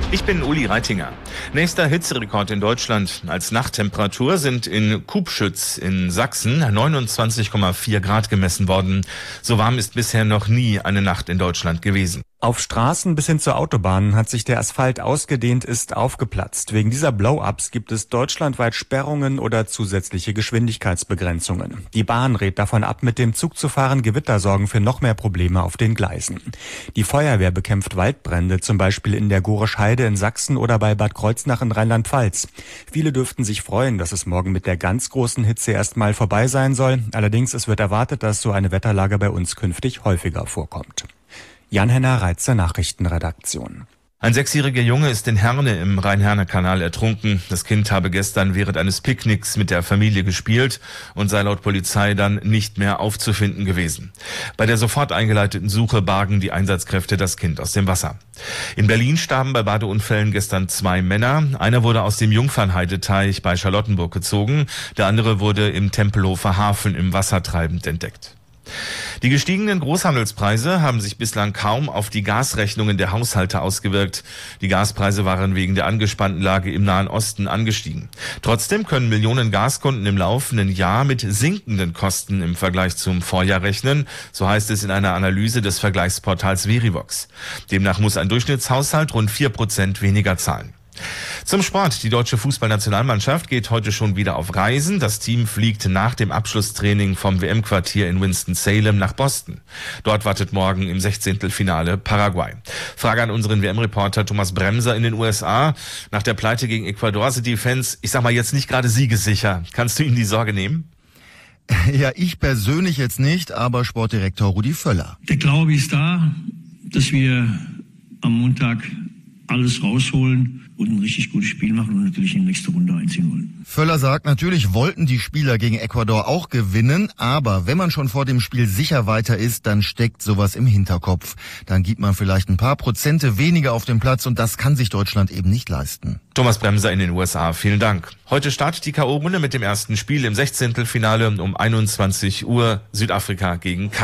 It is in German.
Ich bin Uli Reitinger. Nächster Hitzerekord in Deutschland. Als Nachttemperatur sind in Kubschütz in Sachsen 29,4 Grad gemessen worden. So warm ist bisher noch nie eine Nacht in Deutschland gewesen. Auf Straßen bis hin zur Autobahn hat sich der Asphalt ausgedehnt, ist aufgeplatzt. Wegen dieser Blow-ups gibt es deutschlandweit Sperrungen oder zusätzliche Geschwindigkeitsbegrenzungen. Die Bahn rät davon ab, mit dem Zug zu fahren. Gewitter sorgen für noch mehr Probleme auf den Gleisen. Die Feuerwehr bekämpft Waldbrände, zum Beispiel in der Gorisch Heide in Sachsen oder bei Bad Kreuznach in Rheinland-Pfalz. Viele dürften sich freuen, dass es morgen mit der ganz großen Hitze erstmal vorbei sein soll. Allerdings, es wird erwartet, dass so eine Wetterlage bei uns künftig häufiger vorkommt. Jan-Henner Reitzer, Nachrichtenredaktion. Ein 6-jähriger Junge ist in Herne im Rhein-Herne-Kanal ertrunken. Das Kind habe gestern während eines Picknicks mit der Familie gespielt und sei laut Polizei dann nicht mehr aufzufinden gewesen. Bei der sofort eingeleiteten Suche bargen die Einsatzkräfte das Kind aus dem Wasser. In Berlin starben bei Badeunfällen gestern 2 Männer. Einer wurde aus dem Jungfernheideteich bei Charlottenburg gezogen. Der andere wurde im Tempelhofer Hafen im Wasser treibend entdeckt. Die gestiegenen Großhandelspreise haben sich bislang kaum auf die Gasrechnungen der Haushalte ausgewirkt. Die Gaspreise waren wegen der angespannten Lage im Nahen Osten angestiegen. Trotzdem können Millionen Gaskunden im laufenden Jahr mit sinkenden Kosten im Vergleich zum Vorjahr rechnen. So heißt es in einer Analyse des Vergleichsportals Verivox. Demnach muss ein Durchschnittshaushalt rund 4% weniger zahlen. Zum Sport. Die deutsche Fußballnationalmannschaft geht heute schon wieder auf Reisen. Das Team fliegt nach dem Abschlusstraining vom WM-Quartier in Winston-Salem nach Boston. Dort wartet morgen im 16. Finale Paraguay. Frage an unseren WM-Reporter Thomas Bremser in den USA. Nach der Pleite gegen Ecuador sind die Fans, ich sag mal jetzt nicht gerade siegessicher. Kannst du ihnen die Sorge nehmen? Ja, ich persönlich jetzt nicht, aber Sportdirektor Rudi Völler. Der Glaube ist da, dass wir am Montag alles rausholen und ein richtig gutes Spiel machen und natürlich in die nächste Runde einziehen wollen. Völler sagt, natürlich wollten die Spieler gegen Ecuador auch gewinnen, aber wenn man schon vor dem Spiel sicher weiter ist, dann steckt sowas im Hinterkopf. Dann gibt man vielleicht ein paar Prozente weniger auf dem Platz und das kann sich Deutschland eben nicht leisten. Thomas Bremser in den USA, vielen Dank. Heute startet die K.O.-Runde mit dem ersten Spiel im 16. Finale um 21 Uhr Südafrika gegen Kanada.